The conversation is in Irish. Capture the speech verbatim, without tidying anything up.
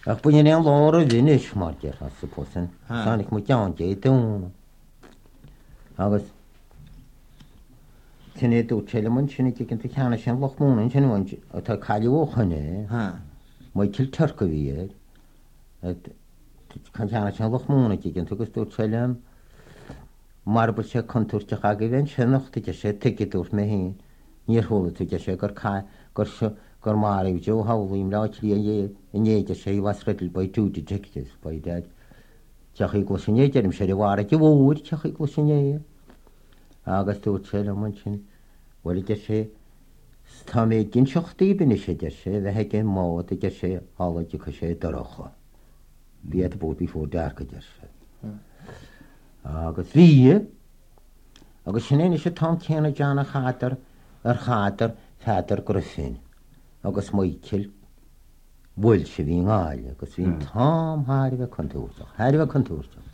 ach buin an lára vinis mar ger as supposin sannig mu tean gé dún agus tinné dú telemun sinna ginn te cheanna sin lochmúna sin tá caiileóchanne mai til turca bhí chu cheanna sin lochmúna ginn tugus dú telem marbar sé conúirte a go bhéin sinnachta de sé tiigeúir mé hín níorthla tú de sé gur gur gur maribh jo hálaím láitlí inéidir sé was redil ba dúdi dictas ba dead teach go sinnéidirm sé bhhara de bhúir teach go sinné agus tú sé man sin bhfuil de sé tá mé ginn seochttaí binne sé de sé bheit gin mád de sé hálaide chu sé docha bí bút bí fór decha de sé agus bhí agus sinnéine sé tá chéanana deanna chatar ar chatar feidir grufin agus muil bhfuil se bhí gáile agus bhín tám háirbh conúach háirbh conúirte